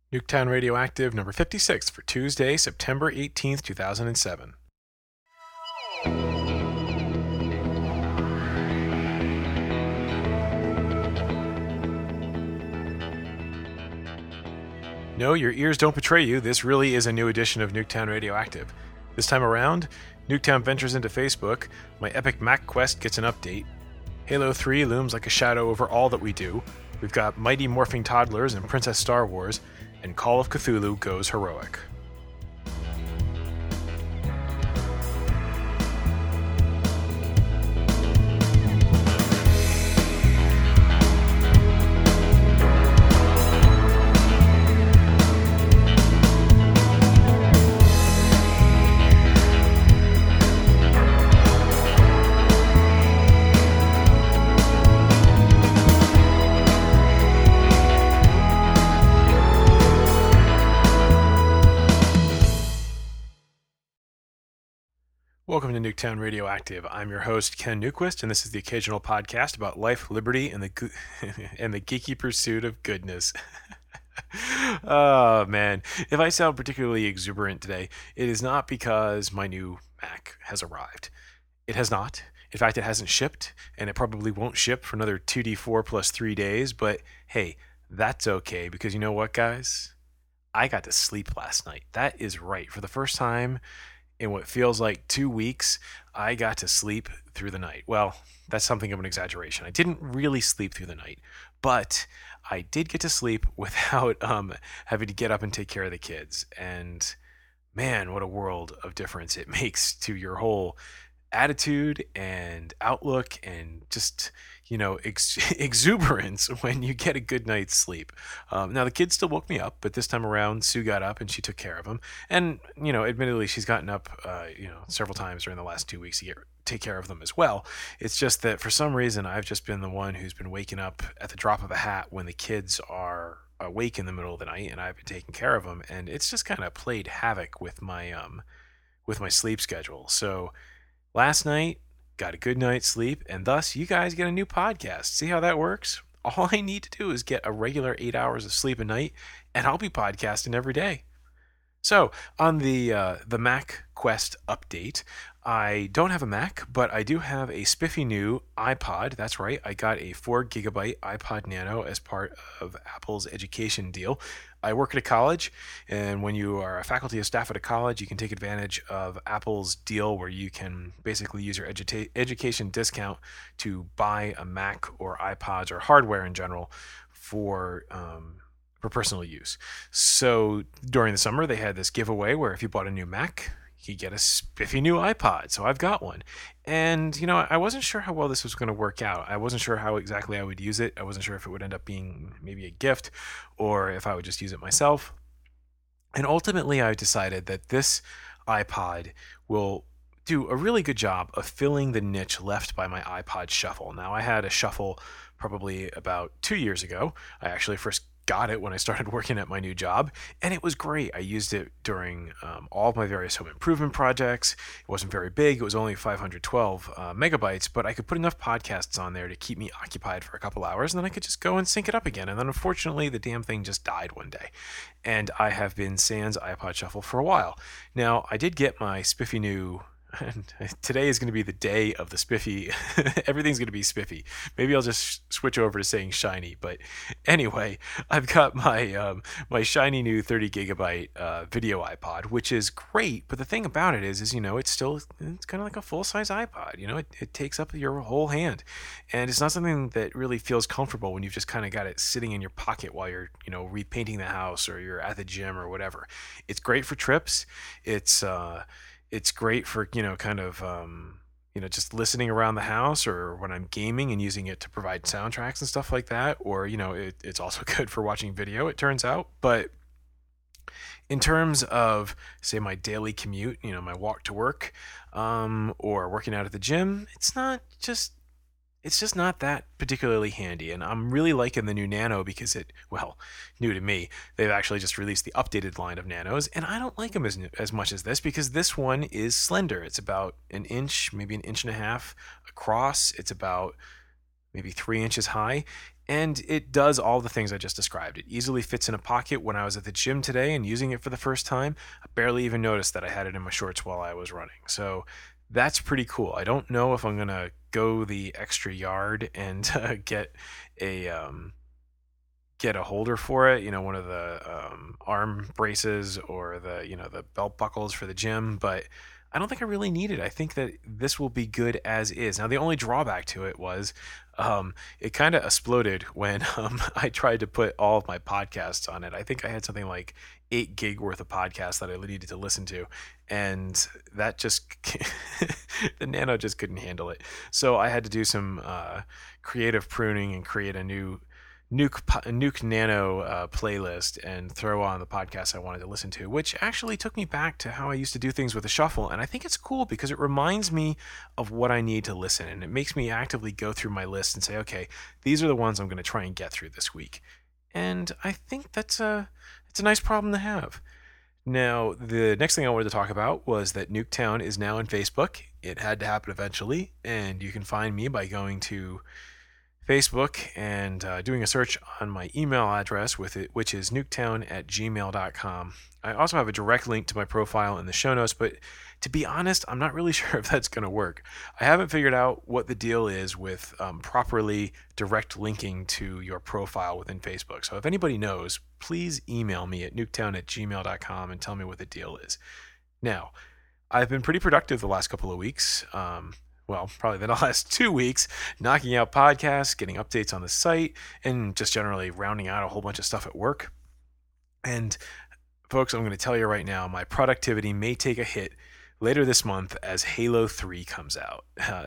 Nuketown Radioactive number 56 for Tuesday, September 18th, 2007. No, your ears don't betray you. This really is a new edition of Nuketown Radioactive. This time around, Nuketown ventures into Facebook, my epic Mac quest gets an update, Halo 3 looms like a shadow over all that we do, we've got Mighty Morphing Toddlers and Princess Star Wars, and Call of Cthulhu goes heroic. Welcome to Nuketown Radioactive. I'm your host, Ken Newquist, and this is the occasional podcast about life, liberty, and the and the geeky pursuit of goodness. Oh, man. If I sound particularly exuberant today, it is not because my new Mac has arrived. It has not. In fact, it hasn't shipped, and it probably won't ship for another 2D4 plus 3 days, but hey, that's okay, because you know what, guys? I got to sleep last night. That is right. For the first time in what feels like 2 weeks, I got to sleep through the night. Well, that's something of an exaggeration. I didn't really sleep through the night, but I did get to sleep without having to get up and take care of the kids. And man, what a world of difference it makes to your whole attitude and outlook and just exuberance when you get a good night's sleep. Now the kids still woke me up, but this time around Sue got up and she took care of them, and admittedly she's gotten up several times during the last 2 weeks to take care of them as well. It's just that for some reason I've just been the one who's been waking up at the drop of a hat when the kids are awake in the middle of the night, and I've been taking care of them, and it's just kind of played havoc with my sleep schedule. So last night, got a good night's sleep, and thus you guys get a new podcast. See how that works? All I need to do is get a regular 8 hours of sleep a night, and I'll be podcasting every day. So, on the Mac Quest update, I don't have a Mac, but I do have a spiffy new iPod. That's right, I got a 4GB iPod Nano as part of Apple's education deal. I work at a college, and when you are a faculty or staff at a college, you can take advantage of Apple's deal where you can basically use your education discount to buy a Mac or iPods or hardware in general for personal use. So during the summer, they had this giveaway where if you bought a new Mac, you get a spiffy new iPod. So I've got one. And, I wasn't sure how well this was going to work out. I wasn't sure how exactly I would use it. I wasn't sure if it would end up being maybe a gift or if I would just use it myself. And ultimately, I decided that this iPod will do a really good job of filling the niche left by my iPod Shuffle. Now, I had a Shuffle probably about 2 years ago. I actually first got it when I started working at my new job, and it was great. I used it during all of my various home improvement projects. It wasn't very big. It was only 512 megabytes, but I could put enough podcasts on there to keep me occupied for a couple hours, and then I could just go and sync it up again. And then unfortunately, the damn thing just died one day, and I have been sans iPod Shuffle for a while. Now, I did get my spiffy new... And today is going to be the day of the spiffy. Everything's going to be spiffy. Maybe I'll just switch over to saying shiny. But anyway, I've got my my shiny new 30 gigabyte video iPod, which is great. But the thing about it is it's kind of like a full size iPod. It takes up your whole hand, and it's not something that really feels comfortable when you've just kind of got it sitting in your pocket while you're repainting the house or you're at the gym or whatever. It's great for trips. It's great for, just listening around the house or when I'm gaming and using it to provide soundtracks and stuff like that. Or, it's also good for watching video, it turns out. But in terms of, say, my daily commute, my walk to work or working out at the gym, it's just not that particularly handy. And I'm really liking the new Nano because new to me, they've actually just released the updated line of Nanos, and I don't like them as much as this because this one is slender. It's about an inch, maybe an inch and a half across. It's about maybe 3 inches high, And it does all the things I just described. It easily fits in a pocket. When I was at the gym today and using it for the first time, I barely even noticed that I had it in my shorts while I was running. So that's pretty cool. I don't know if I'm going to go the extra yard and a get a holder for it, one of the arm braces or the belt buckles for the gym, but I don't think I really need it. I think that this will be good as is. Now, the only drawback to it was it kind of exploded when I tried to put all of my podcasts on it. I think I had something like 8 gig worth of podcasts that I needed to listen to, and that just the Nano just couldn't handle it. So I had to do some creative pruning and create a new Nuke Nano playlist and throw on the podcast I wanted to listen to, which actually took me back to how I used to do things with the shuffle. And I think it's cool because it reminds me of what I need to listen, and it makes me actively go through my list and say, okay, these are the ones I'm going to try and get through this week. And I think it's a nice problem to have. Now, the next thing I wanted to talk about was that Nuketown is now on Facebook. It had to happen eventually, and you can find me by going to Facebook and doing a search on my email address with it, which is nuketown@gmail.com. I also have a direct link to my profile in the show notes, but to be honest, I'm not really sure if that's going to work. I haven't figured out what the deal is with properly direct linking to your profile within Facebook. So if anybody knows, please email me at nuketown@gmail.com and tell me what the deal is. Now, I've been pretty productive the last couple of weeks. Probably the last 2 weeks, knocking out podcasts, getting updates on the site, and just generally rounding out a whole bunch of stuff at work. And folks, I'm going to tell you right now, my productivity may take a hit later this month as Halo 3 comes out.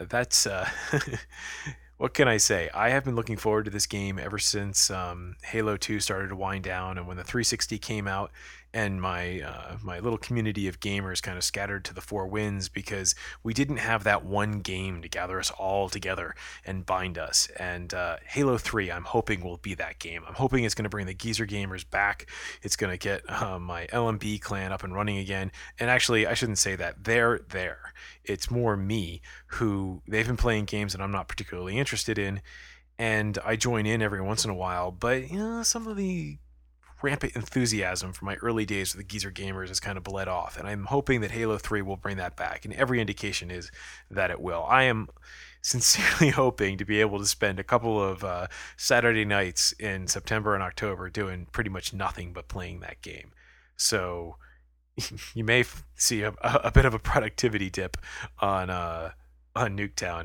What can I say? I have been looking forward to this game ever since Halo 2 started to wind down, and when the 360 came out, and my little community of gamers kind of scattered to the four winds because we didn't have that one game to gather us all together and bind us. And Halo 3, I'm hoping, will be that game. I'm hoping it's going to bring the geezer gamers back. It's going to get my LMB clan up and running again. And actually, I shouldn't say that. They're there. It's more me who they've been playing games that I'm not particularly interested in, and I join in every once in a while. But some of the rampant enthusiasm from my early days with the geezer gamers has kind of bled off, and I'm hoping that Halo 3 will bring that back, and every indication is that it will. I am sincerely hoping to be able to spend a couple of Saturday nights in September and October doing pretty much nothing but playing that game. So you may see a bit of a productivity dip on Nuketown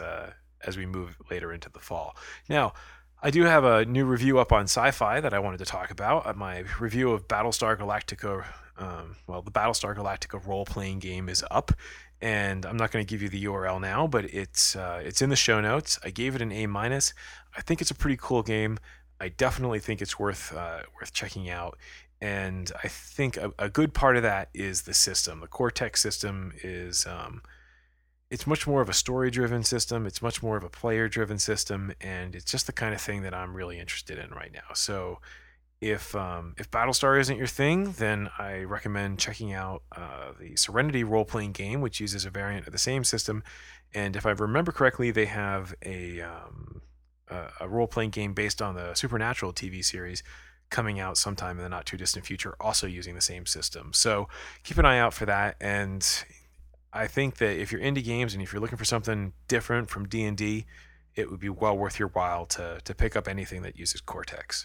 as we move later into the fall. Now, I do have a new review up on Sci-Fi that I wanted to talk about. My review of Battlestar Galactica, the Battlestar Galactica role-playing game is up, and I'm not going to give you the URL now, but it's in the show notes. I gave it an A-. I think it's a pretty cool game. I definitely think it's worth checking out, and I think a good part of that is the system. The Cortex system is it's much more of a story-driven system. It's much more of a player-driven system, and it's just the kind of thing that I'm really interested in right now. So if Battlestar isn't your thing, then I recommend checking out the Serenity role-playing game, which uses a variant of the same system. And if I remember correctly, they have a role-playing game based on the Supernatural TV series coming out sometime in the not-too-distant future, also using the same system. So keep an eye out for that, and I think that if you're into games and if you're looking for something different from D&D, it would be well worth your while to pick up anything that uses Cortex.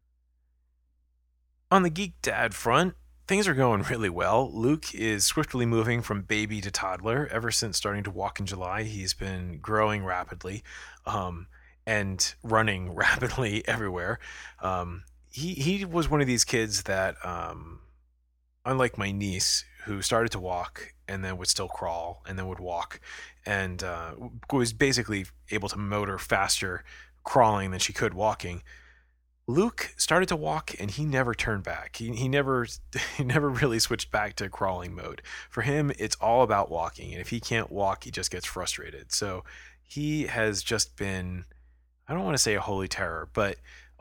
On the Geek Dad front, things are going really well. Luke is swiftly moving from baby to toddler. Ever since starting to walk in July, he's been growing rapidly and running rapidly everywhere. He was one of these kids that, unlike my niece, who started to walk and then would still crawl and then would walk and was basically able to motor faster crawling than she could walking, Luke started to walk and he never turned back. He never really switched back to crawling mode. For him, it's all about walking, and if he can't walk, he just gets frustrated. So he has just been, I don't want to say a holy terror, but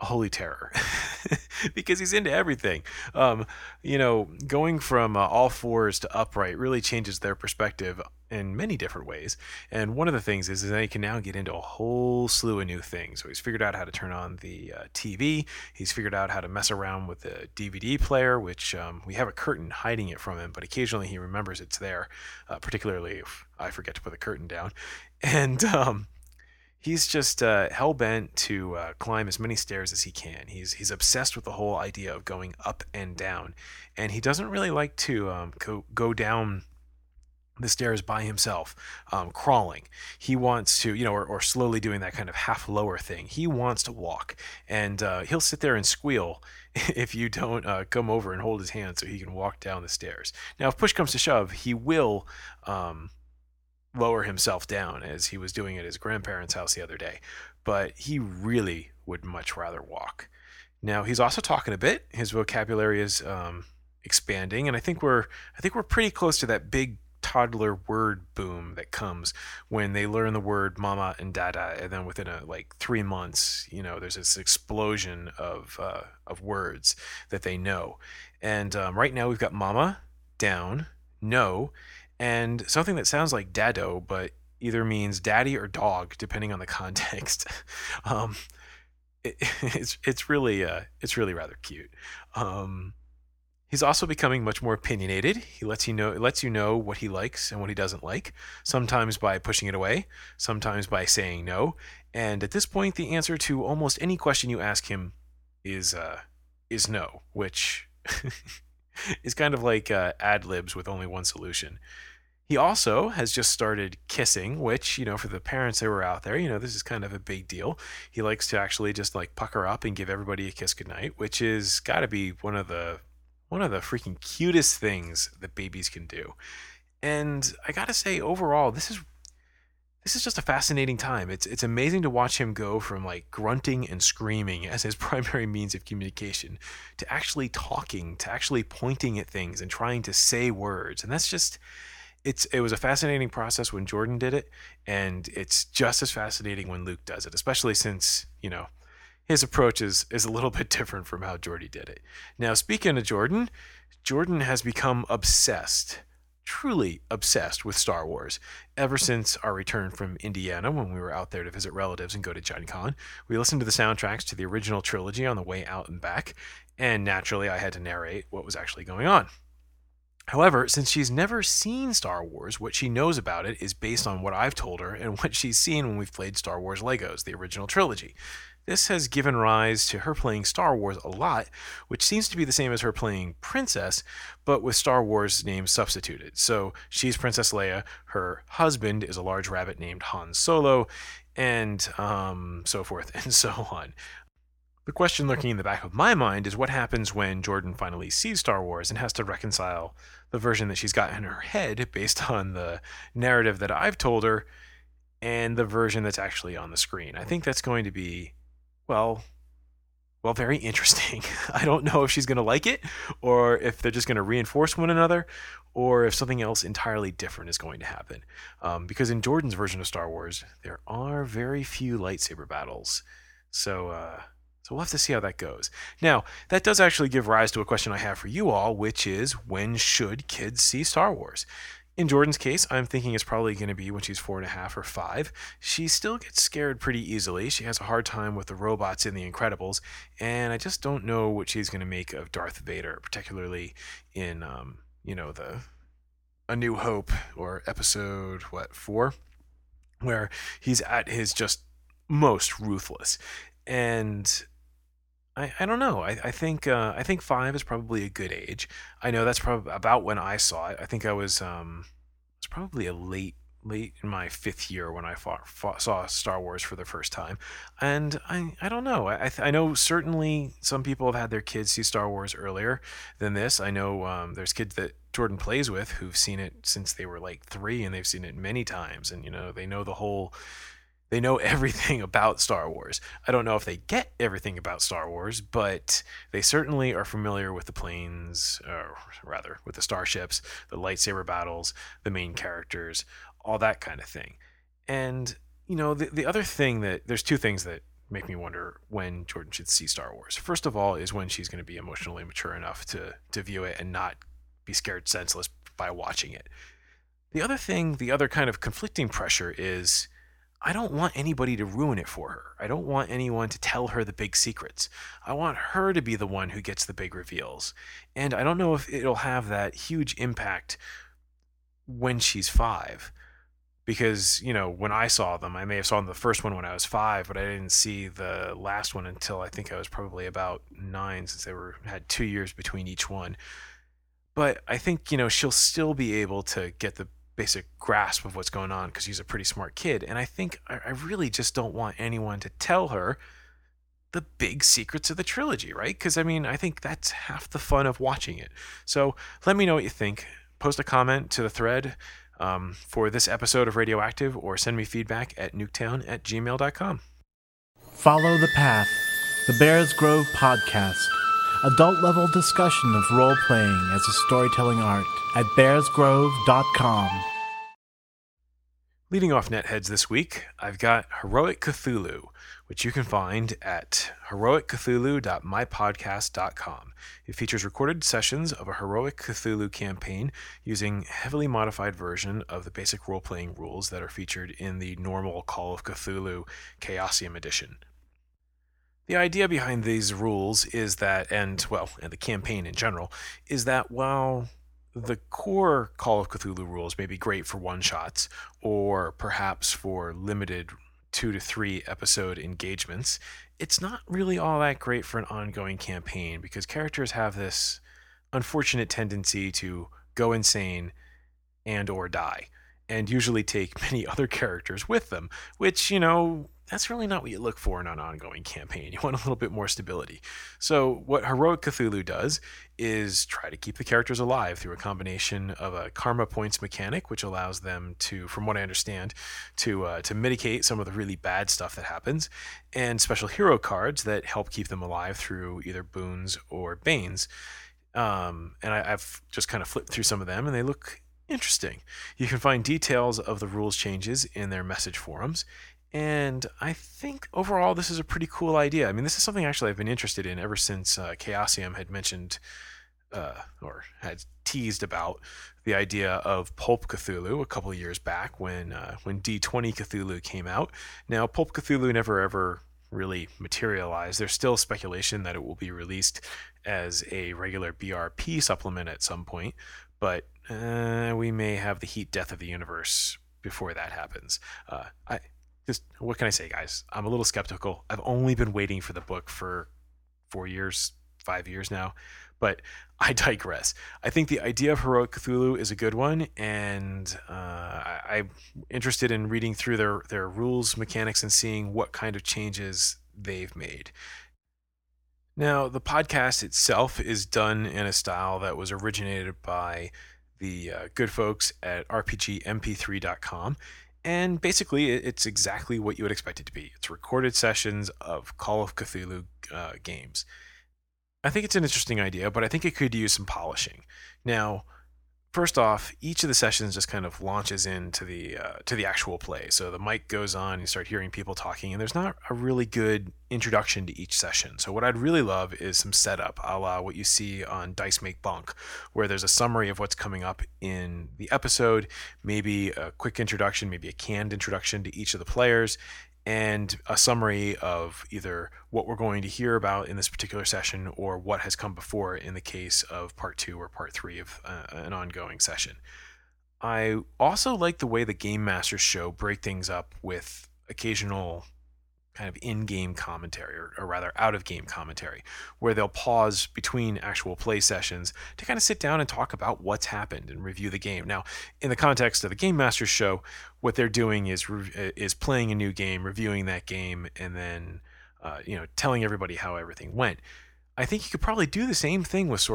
a holy terror because he's into everything. Um, going from all fours to upright really changes their perspective in many different ways. And one of the things is that he can now get into a whole slew of new things. So he's figured out how to turn on the TV. He's figured out how to mess around with the DVD player, which we have a curtain hiding it from him, but occasionally he remembers it's there, particularly if I forget to put the curtain down. And he's just hell bent to climb as many stairs as he can. He's obsessed with the whole idea of going up and down, and he doesn't really like to go down the stairs by himself, crawling. He wants to, or slowly doing that kind of half lower thing. He wants to walk, and he'll sit there and squeal if you don't come over and hold his hand so he can walk down the stairs. Now, if push comes to shove, he will lower himself down as he was doing at his grandparents' house the other day, but he really would much rather walk. Now, he's also talking a bit. His vocabulary is expanding, and I think we're pretty close to that big toddler word boom that comes when they learn the word mama and dada, and then within like 3 months, there's this explosion of words that they know. And right now we've got mama, down, no, and something that sounds like dado, but either means daddy or dog, depending on the context. um, it's really rather cute. Um, He's also becoming much more opinionated. He lets you know what he likes and what he doesn't like, sometimes by pushing it away, sometimes by saying no. And at this point, the answer to almost any question you ask him is no, which is kind of like ad libs with only one solution. He also has just started kissing, which, for the parents that were out there, this is kind of a big deal. He likes to actually just like pucker up and give everybody a kiss goodnight, which is got to be one of the freaking cutest things that babies can do. And I gotta say, overall, this is just a fascinating time. It's amazing to watch him go from like grunting and screaming as his primary means of communication to actually talking, to actually pointing at things and trying to say words. And that's just it was a fascinating process when Jordan did it, and it's just as fascinating when Luke does it, especially since, his approach is a little bit different from how Jordy did it. Now, speaking of Jordan, Jordan has become obsessed, truly obsessed with Star Wars ever since our return from Indiana when we were out there to visit relatives and go to Gen Con. We listened to the soundtracks to the original trilogy on the way out and back, and naturally I had to narrate what was actually going on. However, since she's never seen Star Wars, what she knows about it is based on what I've told her and what she's seen when we've played Star Wars Legos, the original trilogy. This has given rise to her playing Star Wars a lot, which seems to be the same as her playing Princess, but with Star Wars names substituted. So she's Princess Leia, her husband is a large rabbit named Han Solo, and so forth and so on. The question lurking in the back of my mind is what happens when Jordan finally sees Star Wars and has to reconcile the version that she's got in her head based on the narrative that I've told her and the version that's actually on the screen. I think that's going to be, well, very interesting. I don't know if she's going to like it, or if they're just going to reinforce one another, or if something else entirely different is going to happen. Because in Jordan's version of Star Wars, there are very few lightsaber battles. So we'll have to see how that goes. Now, that does actually give rise to a question I have for you all, which is, when should kids see Star Wars? In Jordan's case, I'm thinking it's probably going to be when she's 4.5 or 5. She still gets scared pretty easily. She has a hard time with the robots in The Incredibles, and I just don't know what she's going to make of Darth Vader, particularly in, the A New Hope, or episode, 4, where he's at his just most ruthless. And I don't know. I think 5 is probably a good age. I know that's probably about when I saw it. I think I was it's probably a late in my 5th year when I saw Star Wars for the first time. And I don't know. I know certainly some people have had their kids see Star Wars earlier than this. I know there's kids that Jordan plays with who've seen it since they were like 3, and they've seen it many times, and they know everything about Star Wars. I don't know if they get everything about Star Wars, but they certainly are familiar with the planes, or rather, with the starships, the lightsaber battles, the main characters, all that kind of thing. And, the other thing there's two things that make me wonder when Jordan should see Star Wars. First of all, is when she's going to be emotionally mature enough to view it and not be scared senseless by watching it. The other kind of conflicting pressure is I don't want anybody to ruin it for her. I don't want anyone to tell her the big secrets. I want her to be the one who gets the big reveals. And I don't know if it'll have that huge impact when she's 5. Because, when I saw them, I may have saw the first one when I was 5, but I didn't see the last one until I think I was probably about 9, since they had 2 years between each one. But I think, she'll still be able to get the basic grasp of what's going on because she's a pretty smart kid. And I think I really just don't want anyone to tell her the big secrets of the trilogy, right? Because, I think that's half the fun of watching it. So let me know what you think. Post a comment to the thread for this episode of Radioactive, or send me feedback at nuketown@gmail.com. Follow the Path, the Bears Grove podcast. Adult-level discussion of role-playing as a storytelling art at bearsgrove.com. Leading off Netheads this week, I've got Heroic Cthulhu, which you can find at heroiccthulhu.mypodcast.com. It features recorded sessions of a Heroic Cthulhu campaign using a heavily modified version of the basic role-playing rules that are featured in the normal Call of Cthulhu Chaosium edition. The idea behind these rules is that, and the campaign in general, is that while the core Call of Cthulhu rules may be great for one-shots, or perhaps for limited 2 to 3 episode engagements, it's not really all that great for an ongoing campaign, because characters have this unfortunate tendency to go insane and or die, and usually take many other characters with them, which, that's really not what you look for in an ongoing campaign. You want a little bit more stability. So what Heroic Cthulhu does is try to keep the characters alive through a combination of a karma points mechanic, which allows them to, from what I understand, to mitigate some of the really bad stuff that happens, and special hero cards that help keep them alive through either boons or banes. And I've just kind of flipped through some of them, and they look interesting. You can find details of the rules changes in their message forums. And I think overall this is a pretty cool idea. This is something actually I've been interested in ever since Chaosium had mentioned or had teased about the idea of Pulp Cthulhu a couple of years back when D20 Cthulhu came out. Now, Pulp Cthulhu never ever really materialized. There's still speculation that it will be released as a regular BRP supplement at some point, but we may have the heat death of the universe before that happens. What can I say, guys? I'm a little skeptical. I've only been waiting for the book for 5 years now, but I digress. I think the idea of Heroic Cthulhu is a good one, and I'm interested in reading through their rules, mechanics, and seeing what kind of changes they've made. Now, the podcast itself is done in a style that was originated by the good folks at RPGMP3.com. And basically, it's exactly what you would expect it to be. It's recorded sessions of Call of Cthulhu games. I think it's an interesting idea, but I think it could use some polishing. Now, first off, each of the sessions just kind of launches into the actual play. So the mic goes on, you start hearing people talking, and there's not a really good introduction to each session. So what I'd really love is some setup, a la what you see on Dice Make Bunk, where there's a summary of what's coming up in the episode, maybe a quick introduction, maybe a canned introduction to each of the players, and a summary of either what we're going to hear about in this particular session or what has come before in the case of part 2 or part 3 of an ongoing session. I also like the way the Game Masters show break things up with occasional kind of in-game commentary, or rather out-of-game commentary, where they'll pause between actual play sessions to kind of sit down and talk about what's happened and review the game. Now, in the context of the Game Masters show, what they're doing is playing a new game, reviewing that game, and then telling everybody how everything went. I think you could probably do the same thing with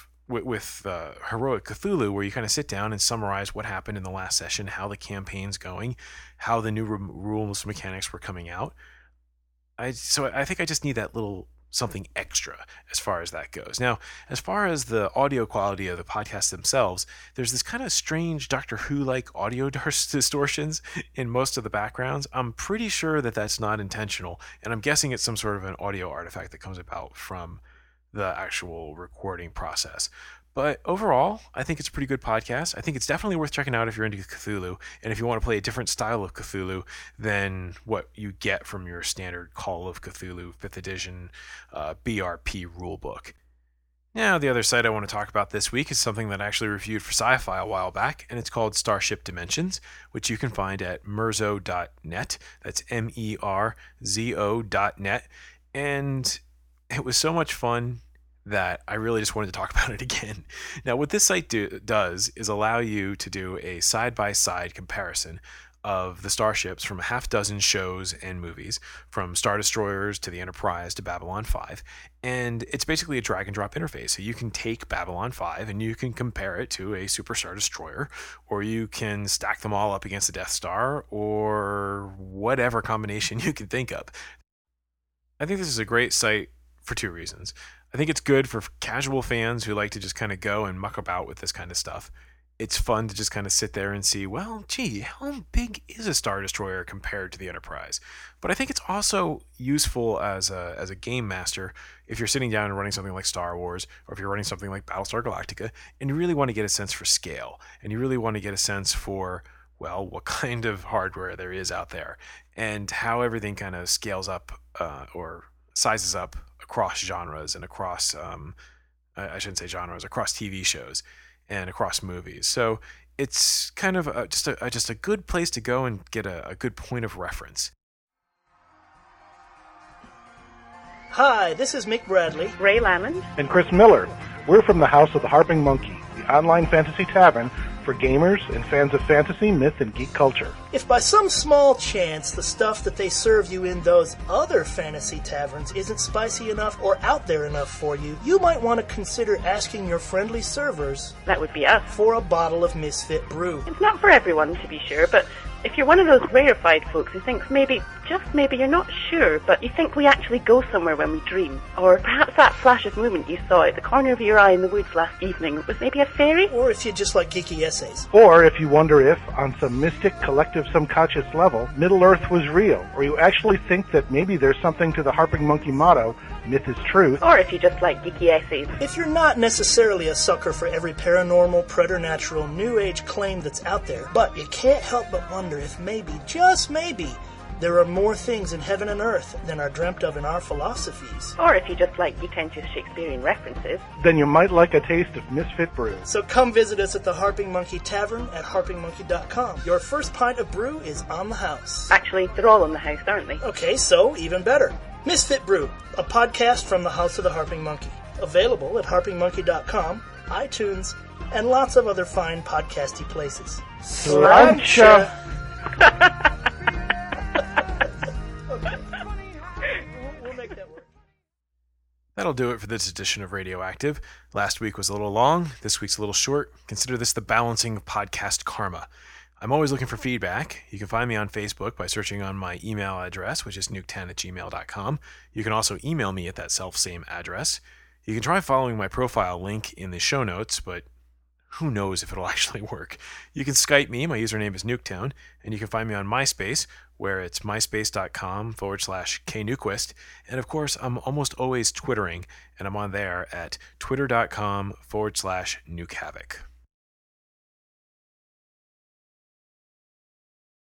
Heroic Cthulhu, where you kind of sit down and summarize what happened in the last session, how the campaign's going, how the new rules mechanics were coming out. I think I just need that little something extra as far as that goes. Now, as far as the audio quality of the podcasts themselves, there's this kind of strange Doctor Who-like audio distortions in most of the backgrounds. I'm pretty sure that that's not intentional, and I'm guessing it's some sort of an audio artifact that comes about from the actual recording process. But overall, I think it's a pretty good podcast. I think it's definitely worth checking out if you're into Cthulhu, and if you want to play a different style of Cthulhu than what you get from your standard Call of Cthulhu 5th edition BRP rulebook. Now, the other site I want to talk about this week is something that I actually reviewed for Sci-Fi a while back, and it's called Starship Dimensions, which you can find at merzo.net. That's merzo.net. And it was so much fun that I really just wanted to talk about it again. Now, what this site does is allow you to do a side-by-side comparison of the starships from a half dozen shows and movies, from Star Destroyers to the Enterprise to Babylon 5, and it's basically a drag-and-drop interface. So you can take Babylon 5 and you can compare it to a Super Star Destroyer, or you can stack them all up against the Death Star, or whatever combination you can think of. I think this is a great site for two reasons. I think it's good for casual fans who like to just kind of go and muck about with this kind of stuff. It's fun to just kind of sit there and see, well, gee, how big is a Star Destroyer compared to the Enterprise? But I think it's also useful as a game master if you're sitting down and running something like Star Wars, or if you're running something like Battlestar Galactica, and you really want to get a sense for scale, and you really want to get a sense for, well, what kind of hardware there is out there, and how everything kind of scales up or sizes up across genres and across, I shouldn't say genres, across TV shows and across movies. So it's kind of just a good place to go and get a good point of reference. Hi, this is Mick Bradley, Ray Lamond, and Chris Miller. We're from the House of the Harping Monkey, the online fantasy tavern for gamers and fans of fantasy, myth, and geek culture. If by some small chance the stuff that they serve you in those other fantasy taverns isn't spicy enough or out there enough for you, you might want to consider asking your friendly servers, that would be us, for a bottle of Misfit Brew. It's not for everyone, to be sure, but if you're one of those rarefied folks who thinks maybe, just maybe, you're not sure, but you think we actually go somewhere when we dream, or perhaps that flash of movement you saw at the corner of your eye in the woods last evening was maybe a fairy? Or if you just like geeky essays. Or if you wonder if, on some mystic collective subconscious level, Middle-earth was real, or you actually think that maybe there's something to the Harping Monkey motto, myth is truth. Or if you just like geeky essays. If you're not necessarily a sucker for every paranormal, preternatural, new age claim that's out there, but you can't help but wonder if maybe, just maybe, there are more things in heaven and earth than are dreamt of in our philosophies. Or if you just like pretentious Shakespearean references, then you might like a taste of Misfit Brew. So come visit us at the Harping Monkey Tavern at harpingmonkey.com. Your first pint of brew is on the house. Actually, they're all on the house, aren't they? Okay, so even better. Misfit Brew, a podcast from the House of the Harping Monkey. Available at harpingmonkey.com, iTunes, and lots of other fine podcasty places. Slancha! We'll make that work. That'll do it for this edition of Radioactive. Last week was a little long, this week's a little short. Consider this the balancing of podcast karma. I'm always looking for feedback. You can find me on Facebook by searching on my email address, which is nuke10@gmail.com. You can also email me at that self-same address. You can try following my profile link in the show notes, but who knows if it'll actually work. You can Skype me. My username is Nuketown, and you can find me on MySpace, where it's myspace.com/KNuquist. And of course, I'm almost always Twittering, and I'm on there at twitter.com/NukeHavoc.